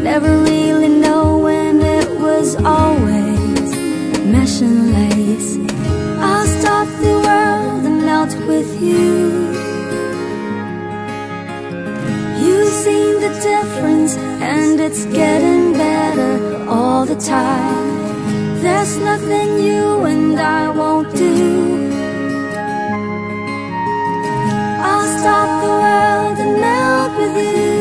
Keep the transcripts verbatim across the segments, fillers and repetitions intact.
Never really know when it was always mesh and lace. I'll stop the world and melt with you. You've seen the difference and it's getting better all the time. There's nothing you and I won't do. I'll stop the world and melt with you.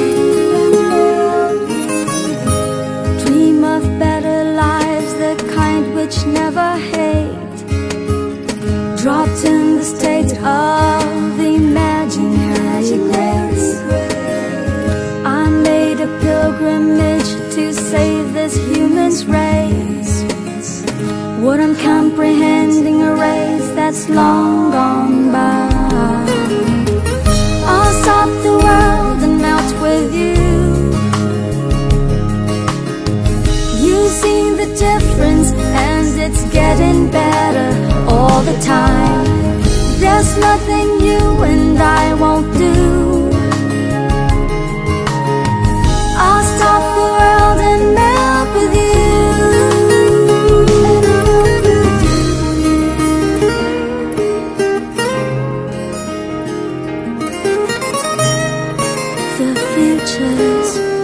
Dream of better lives, the kind which never hate. Dropped in the state of imaginary grace. I made a pilgrimage to save this human's race. What I'm comprehending, a race that's long gone by. I'll stop the world and melt with you. You've seen the difference and it's getting better all the time. There's nothing you and I won't do. I'll stop the world and melt with you. The future's